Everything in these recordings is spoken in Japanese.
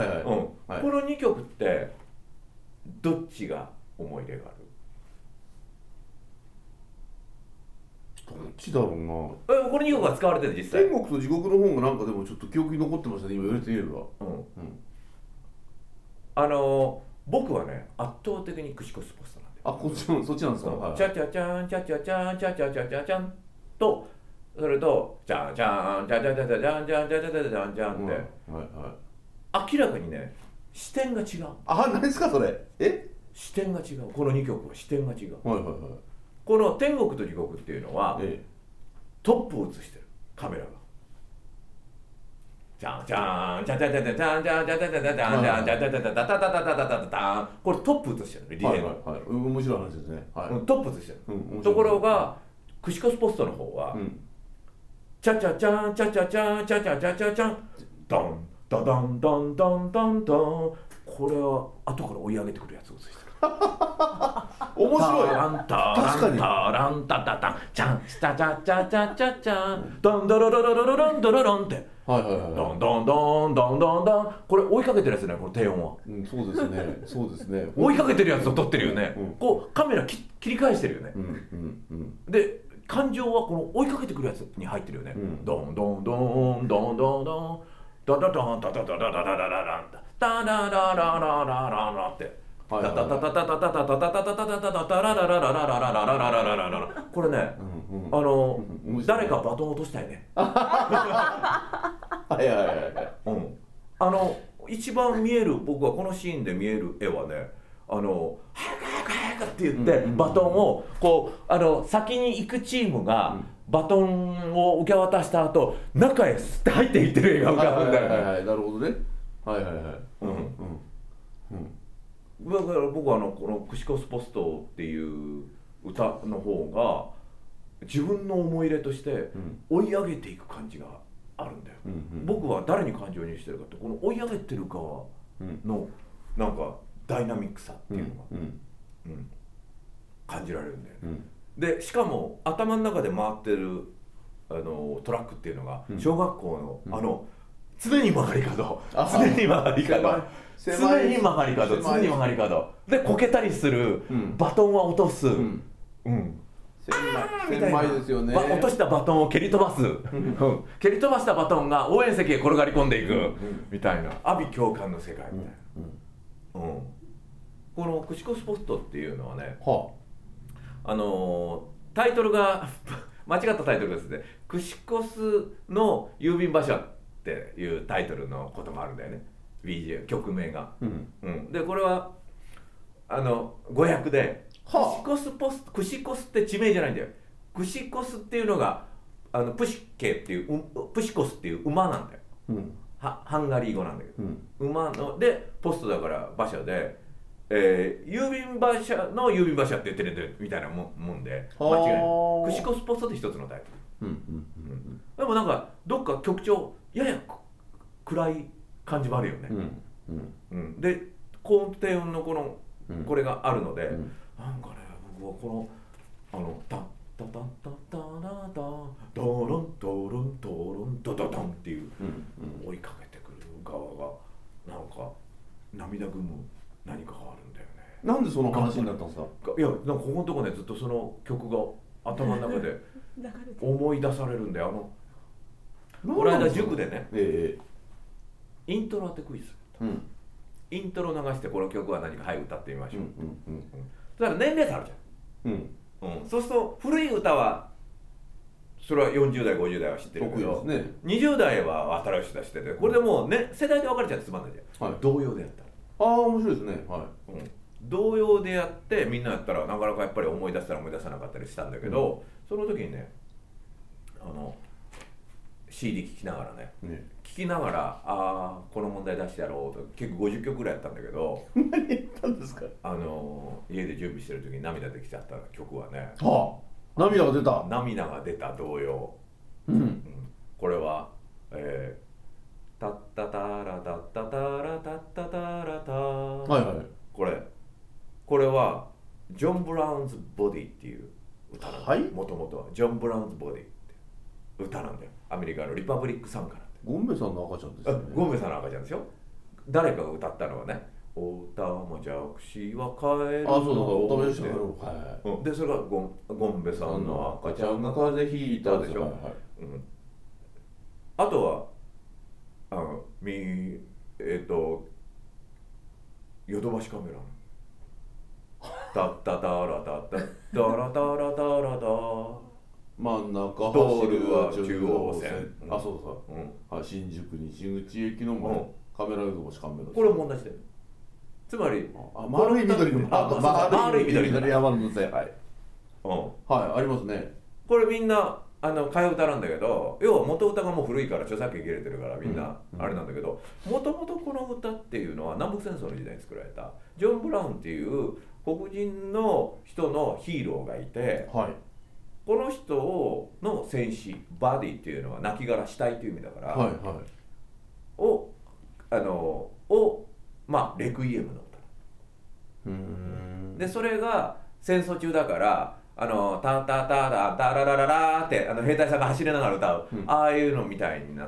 はいはい、 うんはい、 この2曲ってどっちが思い入れがある？ どっちだろうな。 この2曲が使われてる実際。 天国と地獄の方がなんかでもちょっと記憶に残ってましたね、今言われてみれば。 僕はね圧倒的にクシコスポストなんで。 あ、そっちなんですか。はい、 チャチャチャンチャチャチャンチャチャチャチャチャンと、それとチャンチャンチャチャチャチャチャンチャンチャチャチャチャンチャンって、明らかにね視点が違う。 あ、何ですかそれ。 視点が違う。この2曲は視点が違う。 はいはいはい。 この天国と地獄っていうのは、トップを映してるカメラが。チャンチャンチャチャチャチャチャンチャンチャチャチャチャチャンチャンチャチャチャチャチャタタタタタタタタン、これトップ映してるね、リレーの。 面白い話ですね。 トップ映してる。ところがクシコスポストの方はチャチャチャンチャチャチャンチャチャチャチャチャンドンドドンドンドンドンドン、これは後から追い上げてくるやつを映してる。 面白い。 タランタランタランタタタンチャンチャチャチャチャチャチャンドンドロロロロロロンドロロンって、ドンドンドンドンドンドン、これ追いかけてるやつね、この低音は。 そうですね、そうですね。 追いかけてるやつを撮ってるよね。こうカメラ切り返してるよね。で感情はこの追いかけてくるやつに入ってるよね。ドンドンドンドンドンドンダダダンダダダダダダダダダンダダダダダダダって。タタタタタタタタタタタタタタタタララララララララララララララ、これね、誰かバトン落としたよね。 はいはいはいはい。 一番見える、僕はこのシーンで見える絵はね、早く早く早くって言ってバトンをこう先に行くチームがバトンを受け渡した後、中へスッて入っていってる絵が浮かぶんだよね。 はいはい、なるほどね。はいはいはい。 だから僕はこのクシコスポストっていう歌の方が自分の思い入れとして追い上げていく感じがあるんだよ。僕は誰に感情にしてるかって、この追い上げてる側のなんかダイナミックさっていうのが感じられるんだよね。でしかも頭の中で回ってるトラックっていうのが小学校の常に曲がり角、常に曲がり角、常に曲がり角、常に曲がり角でこけたりする、バトンは落とす、 狭いですよね。 落としたバトンを蹴り飛ばす、蹴り飛ばしたバトンが応援席へ転がり込んでいくみたいな、阿鼻叫喚の世界みたいな。このクシコスポストっていうのはね、タイトルが間違ったタイトルですね。クシコスの郵便場所っていうタイトルのこともあるんだよね、 BGM 曲名が。でこれは語訳でクシコスって地名じゃないんだよ。クシコスっていうのがプシケっていう、プシコスっていう馬なんだよ。ハンガリー語なんだけど、馬のでポストだから馬車で、郵便馬車の郵便馬車って言ってるみたいなもんで間違いない。クシコスポストって一つのタイプ、でもなんかどっか曲調やや暗い感じもあるよね、で高低音のこれがあるので、なんかね僕はこのタッタタッタッタラタドロンドロンドロンドドドンっていう、追いかけてくる側がなんか涙ぐむ何かがあるんだよね。 なんでその話になったんですか？ いやなんかここのとこねずっとその曲が頭の中で思い出されるんだよ。この間塾でね、イントロ当てクイズ、イントロ流してこの曲は何か歌ってみましょう。だから年齢差あるじゃん。そうすると古い歌はそれは40代50代は知ってるけど、20代は新しい人は知ってて、これでもうね世代で分かれちゃってつまんないじゃん。童謡でやったら面白いですね。 童謡でやってみんなやったらなかなかやっぱり思い出したら思い出さなかったりしたんだけど、その時にねCD 聴きながらね、聴きながらこの問題出してやろうと結構50曲ぐらいやったんだけど何やったんですか？ 家で準備してる時に涙できちゃった曲はね、 涙が出た。 涙が出た童謡、これはタッタタラタッタタラタッタタラタ、これはジョン・ブラウンズ・ボディっていう歌なんだ。もともとはジョン・ブラウンズ・ボディって歌なんだよ。アメリカのリパブリック賛歌なんだよ。 ゴンベさんの赤ちゃんですね。 ゴンベさんの赤ちゃんですよ。誰かが歌ったのはね、おたまじゃくしは帰るのおたまじゃくしで、それがゴンベさんの赤ちゃんが風邪ひいたでしょ。あとはヨドバシカメラのタッタタラタッタタラタラタラタ真ん中道路は中央線、 新宿西口駅のカメラヨドバシカメラ、 これも同じだよ。つまり丸い緑の丸い緑の山の線、ありますね。 これみんな替え歌なんだけど、要は元歌がもう古いから著作権切れてるからみんなあれなんだけど、もともとこの歌っていうのは南北戦争の時代に作られたジョン・ブラウンっていう黒人の人のヒーローがいて、この人の戦死バディっていうのは亡骸死体っていう意味だから、レクイエムの歌で、それが戦争中だからタタタラタララララって兵隊さんが走りながら歌う、ああいうのみたいになって、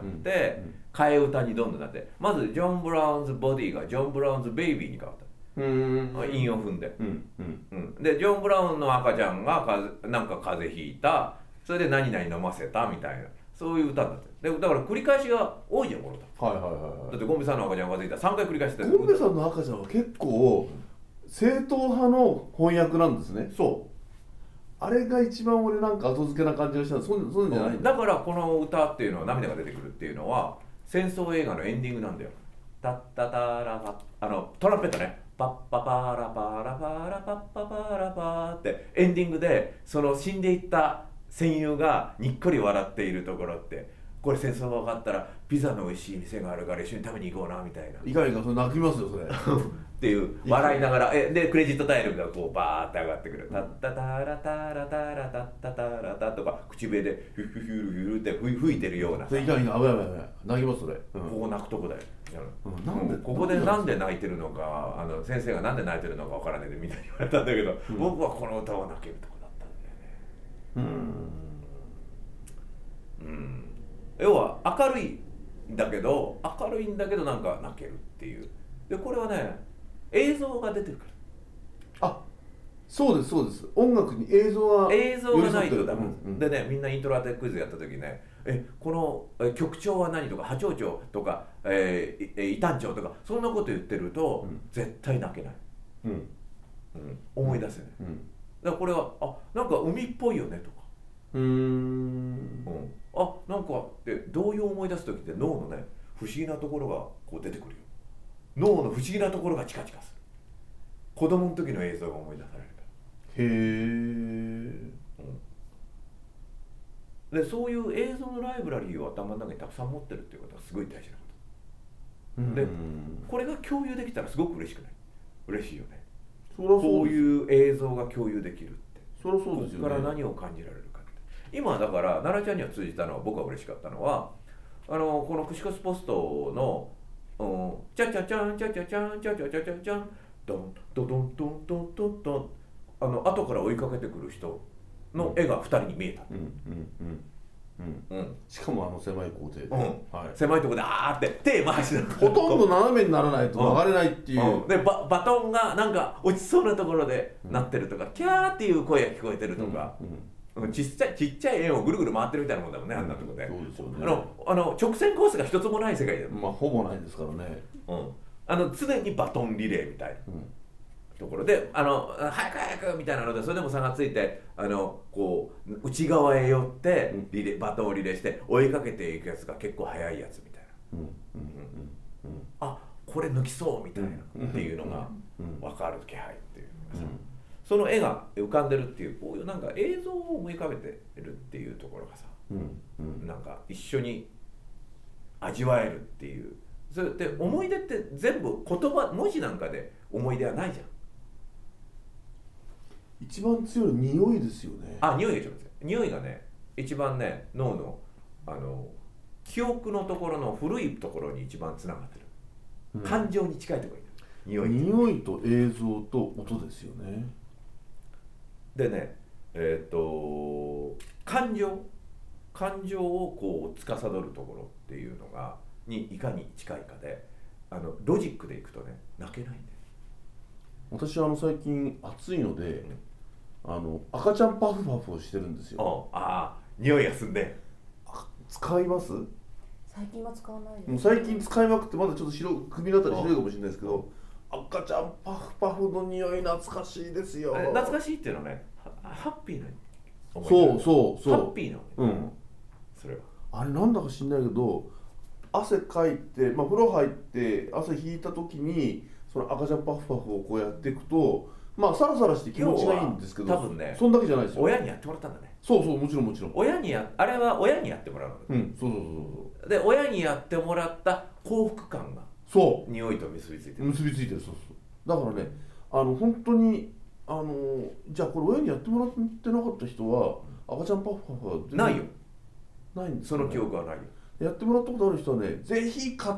替え歌にどんどんなって、まずジョン・ブラウンズ・ボディがジョン・ブラウンズ・ベイビーに変わった。韻を踏んで、でジョン・ブラウンの赤ちゃんがなんか風邪ひいた、それで何々飲ませたみたいな、そういう歌だったで、だから繰り返しが多いじゃんこの歌。だってゴンベさんの赤ちゃんが風邪ひいた3回繰り返してる。 ゴンベさんの赤ちゃんは結構正統派の翻訳なんですね。あれが一番俺なんか後付けな感じがした。そういうんじゃないんだ。だからこの歌っていうのは涙が出てくるっていうのは戦争映画のエンディングなんだよ。タッタタラパトランペットね、パッパパラパラパラパッパパラパってエンディングでその死んでいった戦友がにっこり笑っているところって、これ戦争が分かったらピザの美味しい店があるから一緒に食べに行こうなみたいな。 いかにかそれ泣きますよそれっていう笑いながらでクレジットタイルがこうバーって上がってくる、タッタタラタラタラタッタタラタとか口笛でフュフュフュルフュルって吹いてるような。 いかにか危ない泣きますそれ。 ここ泣くとこだよ。ここでなんで泣いてるのか、先生がなんで泣いてるのか分からないでみたいに言われたんだけど、僕はこの歌は泣けるとこだったんだよね。要は明るいんだけどなんか泣けるっていう。でこれはね映像が出てるから。 そうです音楽に映像がないとダメでね、みんなイントロ当てクイズやった時ね、この曲調は何とか波長調とか異端調とかそんなこと言ってると絶対泣けない、思い出せない、だからこれはなんか海っぽいよねとか、なんか童謡を思い出す時って脳のね不思議なところがこう出てくるよ。脳の不思議なところがチカチカする。子供の時の映像が思い出されるから。 でそういう映像のライブラリーを頭の中にたくさん持ってるっていうことはすごい大事なこと、でこれが共有できたらすごく嬉しくない？嬉しいよね。こういう映像が共有できるって、 そりゃそうですよね。 ここから何を感じられるかって。今だから奈々ちゃんには通じたのは、僕が嬉しかったのはこの串カツポストのチャチャチャンチャチャチャンチャチャチャチャチャンドンドドンドンドンドンドン、後から追いかけてくる人の絵が2人に見えた。 しかも狭い校庭で、 狭いところであーって手回しなほとんど斜めにならないと曲がれないっていう、 でバトンがなんか落ちそうなところでなってるとか、キャーっていう声が聞こえてるとか、ちっちゃい円をぐるぐる回ってるみたいなもんだもんね、あんなとこで。 そうですよね。 直線コースが一つもない世界だよ。 ほぼないですからね。 常にバトンリレーみたいなところで、早く早くみたいなので、それでも差がついてこう内側へ寄ってバトンをリレーして追いかけていくやつが結構速いやつみたいな、あ、これ抜きそうみたいなっていうのが分かる気配っていうのがさ、その絵が浮かんでるっていう、こういうなんか映像を思い浮かべてるっていうところがさ、なんか一緒に味わえるっていう。それで思い出って全部言葉文字なんかで思い出はないじゃん。 一番強い匂いですよね。 匂いが一番強い。匂いがね、一番ね、脳の記憶のところの古いところに一番つながってる、感情に近いところに匂いと映像と音ですよね。 でね、感情をこう司るところっていうのがにいかに近いかで、ロジックでいくとね、泣けないんだよ。 私最近暑いので、赤ちゃんパフパフをしてるんですよ。 匂いがすんで。 使います？ 最近は使わないです。 最近使いまくって、まだちょっと首のあたり白いかもしれないですけど、赤ちゃんパフパフの匂い懐かしいですよ。 懐かしいっていうのはね、ハッピーな思い出。 そうハッピーな思い出。それはあれなんだか知んないけど、汗かいて、風呂入って汗引いた時にその赤ちゃんパフパフをこうやっていくと、サラサラして気持ちがいいんですけど、 多分ね、 そんだけじゃないですよ。 親にやってもらったんだね。 そうもちろんあれは親にやってもらうの。そうで、親にやってもらった幸福感が匂いと結びついてる。 だからね、本当にじゃあこれ親にやってもらってなかった人は赤ちゃんパフパフはないよ。 ないんですかね。その記憶はないよ。 やってもらったことある人はね、ぜひ買って、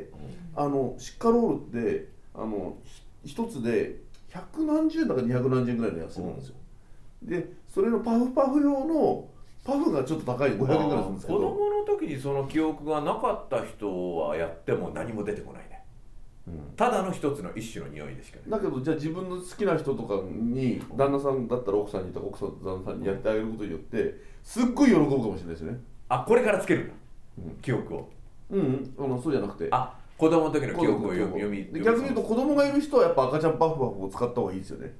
シッカロールって一つで100何十円だか200何十円ぐらいの安いんですよ。でそれのパフパフ用のパフがちょっと高い500円ぐらいするんですけど、 子供の時にその記憶がなかった人はやっても何も出てこないね。ただの一つの一種の匂いでしかない。 だけどじゃあ自分の好きな人とかに、旦那さんだったら奥さんにとか奥さん旦那さんにやってあげることによってすっごい喜ぶかもしれないですよね。 これからつけるんだ、記憶を。 そうじゃなくて、 子供の時の記憶を読み逆に言うと、子供がいる人はやっぱ赤ちゃんパフパフを使った方がいいですよね。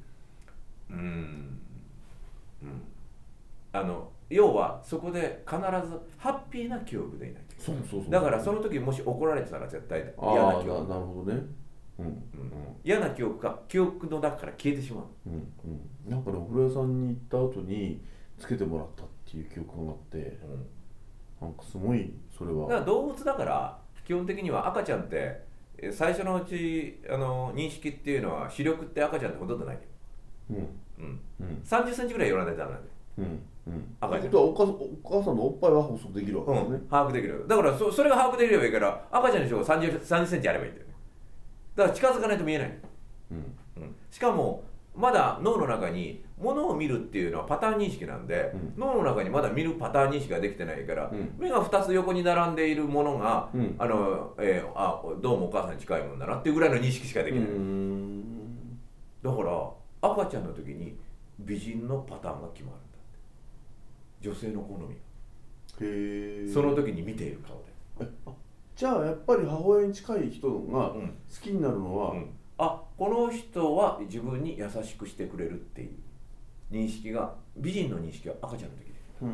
要はそこで必ずハッピーな記憶でいないと。だからその時もし怒られてたら絶対嫌な記憶。 なるほどね。 嫌な記憶が記憶の中から消えてしまう。 なんかね、お風呂屋さんに行った後につけてもらったっていう記憶があって、なんかすごいそれは。 だから動物だから基本的には赤ちゃんって最初のうち認識っていうのは、視力って赤ちゃんってほとんどないよ。30センチぐらい寄らないとダメなんだよ。赤ちゃん。 お母さんのおっぱいは補足できるわけですね。 把握できる。だからそれが把握できればいいから、赤ちゃんの人が30センチあればいいんだよね。だから近づかないと見えない。しかもまだ脳の中に物を見るっていうのはパターン認識なんで、脳の中にまだ見るパターン認識ができてないから、目が2つ横に並んでいるものが、どうもお母さんに近いもんだなっていうぐらいの認識しかできない。だから赤ちゃんの時に美人のパターンが決まるんだって。女性の好みがその時に見ている顔で。 じゃあやっぱり母親に近い人が好きになるのは、 この人は自分に優しくしてくれるっていう認識が、美人の認識は赤ちゃんの時で。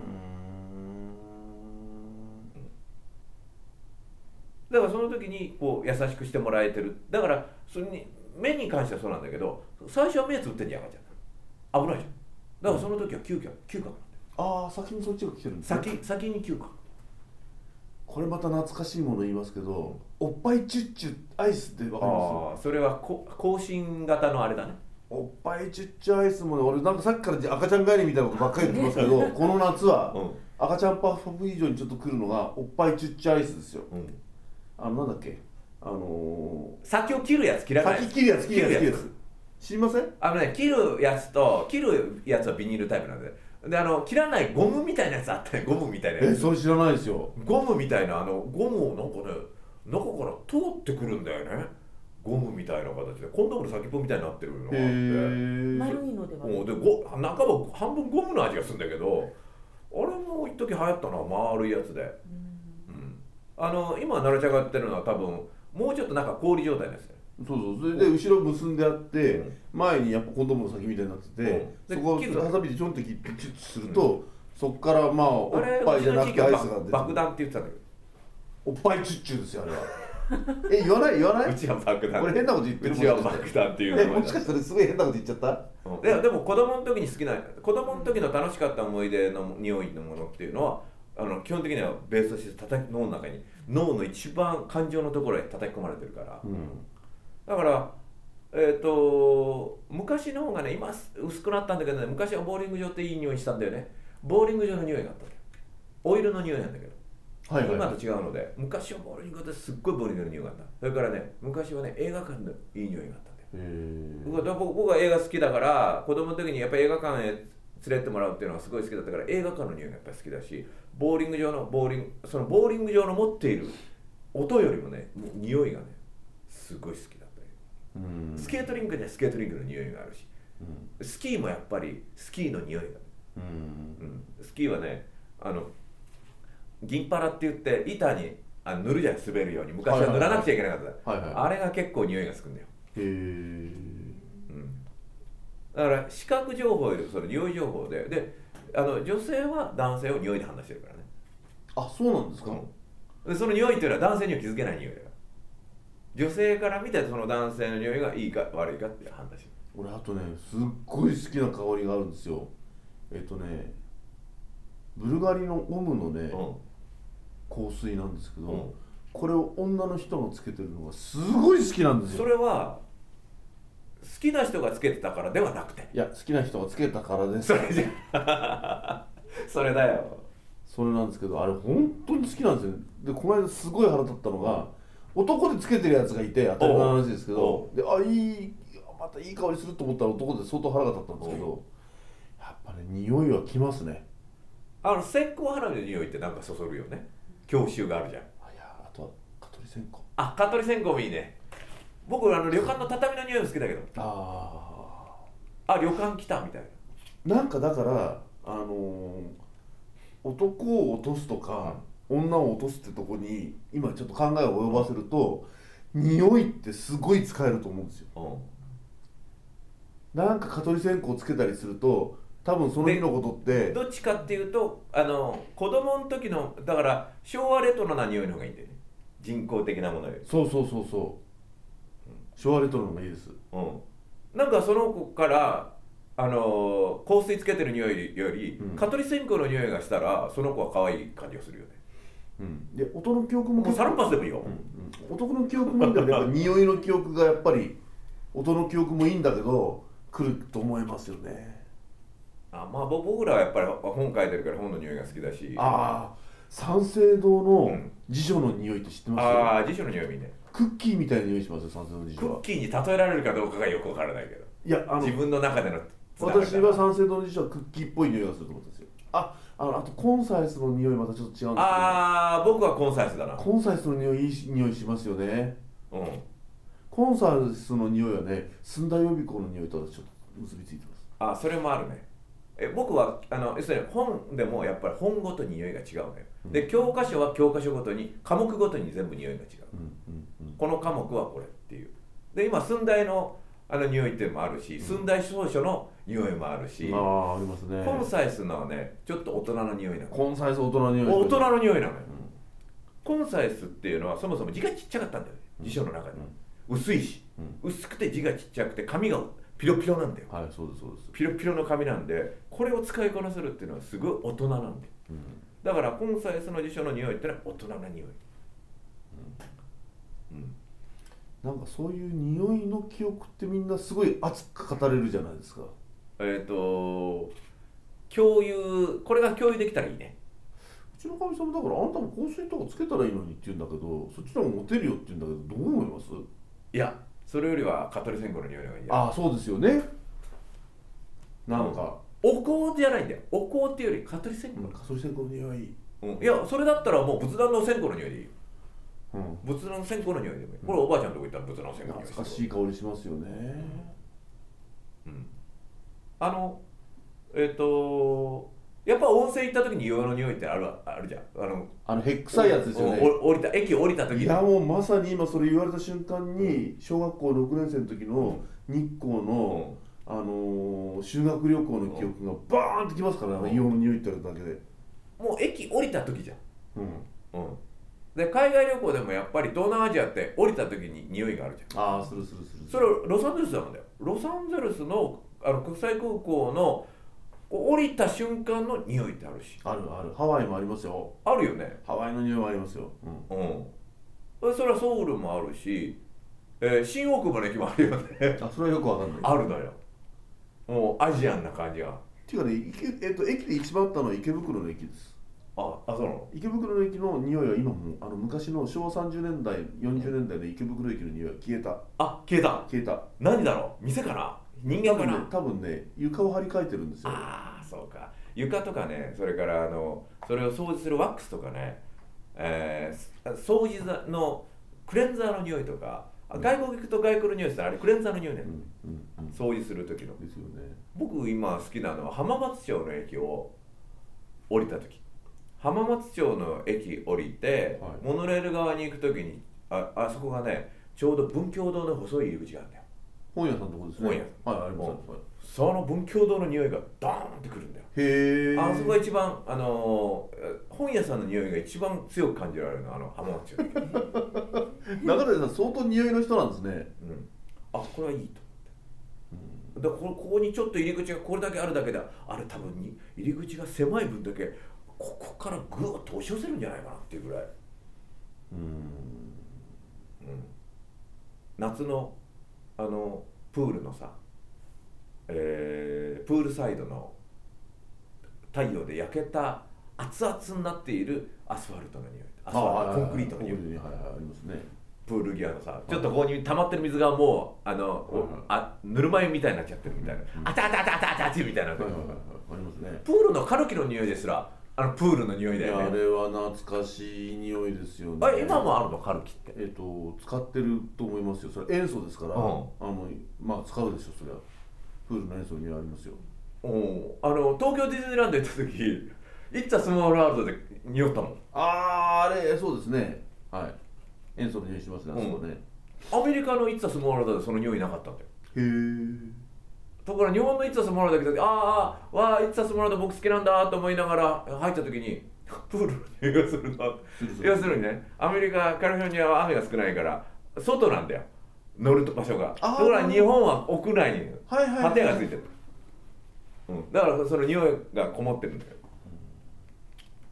だからその時にこう優しくしてもらえてる。だからそれに目に関してはそうなんだけど、最初は目つぶってんじゃん赤ちゃん。危ないじゃん。だからその時は嗅覚なんだよ。 ああ、先にそっちが来てるんですね。 先に9か。 これまた懐かしいもの言いますけど、おっぱいチュッチュアイスってわかります？ それは更新型のあれだね。 おっぱいチュッチュアイスもね、俺なんかさっきから赤ちゃん帰りみたいなことばっかり言ってますけどこの夏は、赤ちゃんパフ以上にちょっと来るのがおっぱいチュッチュアイスですよ。なんだっけ、 先を切るやつ、切らない先切るやつ、切るやつ知りません？ 切るやつはビニールタイプなんで、切らないゴムみたいなやつあったね。ゴムみたいなやつ。 それ知らないですよ。 ゴムみたいな、ゴムをなんかね、中から通ってくるんだよね。ゴムみたいな形でコンドームの先っぽみたいになってるのがあって、 丸いのではもうで半分半分ゴムの味がするんだけど、あれも一時流行ったのは丸いやつで、今奈良ちゃんがやってるのは多分もうちょっとなんか氷状態ですね。 そうそう、それで後ろ結んであって、前にやっぱコンドームの先みたいになってて、そこをハサミでちょんって切ってチュッとすると、そこからまあおっぱいじゃなくてアイスが出て、 爆弾って言ってたんだけど、 おっぱいチュッチュですよあれは。言わない？ うちは爆弾。 俺変なこと言ってる。 うちは爆弾っていうの。 もしかしたらすごい変なこと言っちゃった？ でも子供の時に子供の時の楽しかった思い出の匂いのものっていうのは基本的にはベースとして脳の中に、脳の一番感情のところへ叩き込まれてるから、だから昔の方がね、今薄くなったんだけどね、昔はボーリング場っていい匂いしたんだよね。ボーリング場の匂いがあったんだよ。オイルの匂いなんだけど、今と違うので、昔はボーリング場ってすっごいボーリングの匂いがあった。それからね、昔はね、映画館のいい匂いがあったんだよ。僕は映画好きだから、子供の時にやっぱり映画館へ連れてってもらうっていうのがすごい好きだったから、映画館の匂いがやっぱり好きだし、そのボーリング場の持っている音よりもね、匂いがねすごい好きだったり、スケートリンクにはスケートリンクの匂いがあるし、スキーもやっぱりスキーの匂いが、スキーはね、銀パラって言って板に塗るじゃん、滑るように。昔は塗らなくちゃいけなかった、あれが結構匂いがつくんだよ。だから視覚情報よりその匂い情報で女性は男性を匂いで判断してるからね。 あ、そうなんですか。 でその匂いっていうのは男性には気づけない匂いだから、女性から見てその男性の匂いがいいか悪いかって判断してる。 俺あとね、すっごい好きな香りがあるんですよ。ブルガリのオムのね、香水なんですけど、これを女の人がつけてるのがすごい好きなんですよ。 それは好きな人がつけてたからではなくて、 いや、好きな人がつけたからです。 それじゃそれだよ。 それなんですけど、あれ本当に好きなんですよ。でこの間すごい腹立ったのが、男でつけてるやつがいて当たり前の話ですけど、でまたいい香りすると思ったら男で相当腹が立ったんですけど、やっぱね、匂いはきますね。 線香花火の匂いってなんかそそるよね。郷愁があるじゃん。 いや、あとは蚊取り線香。 蚊取り線香もいいね。僕旅館の畳の匂いも好きだけど、旅館来たみたいな。なんかだから男を落とすとか、女を落とすってとこに今ちょっと考えを及ばせると、匂いってすごい使えると思うんですよ。なんか蚊取り線香つけたりすると、多分その日のことってどっちかっていうと子供の時の、だから昭和レトロな匂いの方がいいんだよね、人工的なものより。 そう、昭和レトロの方がいいです。 なんかその子から香水つけてる匂いより、蚊取り線香の匂いがしたらその子は可愛い感じがするよね。 で、音の記憶もサランパスでもいいよ。 男の記憶もいいんだけど、やっぱ匂いの記憶がやっぱり音の記憶もいいんだけど来ると思いますよね。 僕らはやっぱり本書いてるから本の匂いが好きだし。 三省堂の辞書の匂いって知ってます？ 辞書の匂いもいいね。 クッキーみたいな匂いしますよ、三省堂の辞書は。 クッキーに例えられるかどうかがよくわからないけど、 いや、 自分の中での私は三省堂の辞書はクッキーっぽい匂いがすると思うんですよ。あとコンサイスの匂いまたちょっと違うんですけど、 僕はコンサイスだな。 コンサイスの匂い、いい匂いしますよね。コンサイスの匂いはね、澄んだ予備校の匂いとはちょっと結びついてます。それもあるね。僕は要するに本でもやっぱり本ごとに匂いが違うのよ。で、教科書は教科書ごとに、科目ごとに全部匂いが違う。この科目はこれっていう。で、今寸大の匂いっていうのもあるし、寸大草書の匂いもあるし、 ありますね。 コンサイスのはね、ちょっと大人の匂いなの。 コンサイス大人の匂い。 大人の匂いなのよ。コンサイスっていうのはそもそも字がちっちゃかったんだよね、辞書の中で。薄いし、薄くて字がちっちゃくて紙がピロピロなんだよ。 はい、そうですそうです。 ピロピロの髪なんで、これを使いこなせるっていうのはすごい大人なんだよ。だからコンサイスの辞書の匂いってのは大人な匂い。 なんかそういう匂いの記憶ってみんなすごい熱く語れるじゃないですか。 共有、これが共有できたらいいね。 うちのかみさんもだからあんたも香水とかつけたらいいのにって言うんだけど、そっちの方がモテるよって言うんだけど、どう思います？ いや、それよりは蚊取り線香の匂いがいいんじゃない？ ああ、そうですよね。なんか、 お香じゃないんだよ。お香っていうより蚊取り線香。 蚊取り線香の匂い。 いや、それだったらもう仏壇の線香の匂いでいいよ。 うん、 仏壇の線香の匂いでもいい。これおばあちゃんのとこ行ったら仏壇の線香の匂い懐かしい香りしますよね。 やっぱ温泉行った時に硫黄の匂いってあるじゃん。 へっくさいやつですよね。 駅降りた時に。 いやもうまさに今それ言われた瞬間に、小学校6年生の時の日光の、修学旅行の記憶がバーンってきますからね、硫黄の匂いって言われただけで。 もう駅降りた時じゃん。で海外旅行でもやっぱり東南アジアって降りた時に匂いがあるじゃん。 ああ、する。 それロサンゼルスなんだよ。ロサンゼルスの国際空港の降りた瞬間の匂いってあるし。 ある。ハワイもありますよ。 あるよね。 ハワイの匂いもありますよ。 それはソウルもあるし、新大久保の駅もあるよね。 あ、それはよくわかんない。 あるのよ。もうアジアンな感じが。 っていうかね、駅で一番あったのは池袋の駅です。 そうなの？ 池袋の駅の匂いは今も昔の昭和30年代40年代の池袋駅の匂いは消えた。 消えた。何だろう？店かな？人間かな？ 多分ね、床を張り替えてるんですよ。 そうか。床とかね、それからそれを掃除するワックスとかね、掃除のクレンザーの匂いとか、外国行くと外国の匂いしたらあれクレンザーの匂いね。掃除する時の。 ですよね。 僕今好きなのは浜松町の駅を降りた時。浜松町の駅降りて、モノレール側に行く時にあそこがね、ちょうど文教堂の細い入り口があるんだよ。 本屋さんのとこですね。 本屋さん。 はい、あります。 その文教堂の匂いがドーンってくるんだよ。 へえ。 あそこが一番本屋さんの匂いが一番強く感じられるの、浜松町の駅。 中谷さん相当匂いの人なんですね。 これはいいと思って。だからここにちょっと入り口がこれだけあるだけで、あれ多分に入り口が狭い分だけここからぐーっと押し寄せるんじゃないかなっていうぐらい。夏のプールのさ、プールサイドの太陽で焼けた熱々になっているアスファルトの匂い、コンクリートの匂い、 ありますね。 プール際のさ、ちょっとここに溜まってる水がもうぬるま湯みたいになっちゃってるみたいな、あたみたいな、 ありますね。 プールのカルキの匂いですらプールの匂いだよね。 あれは懐かしい匂いですよね。 今もあるのカルキって？ 使ってると思いますよ。それ塩素ですから、まあ使うでしょそれは。プールの塩素の匂いありますよ。 東京ディズニーランド行った時、イッツァスモールワールドで匂ったもん。 あれそうですね。はい。塩素の匂いしますね。 アメリカのイッツァスモールワールドでその匂いなかったんだよ。 へえ。 だから日本のイッツァスモールワールドだけど、イッツァスモールワールド僕好きなんだと思いながら入った時にプールの匂いがするな。要するにね、アメリカカリフォルニアは雨が少ないから外なんだよ、乗る場所が。だから日本は屋内に建屋がついてる。だからその匂いがこもってるんだよ。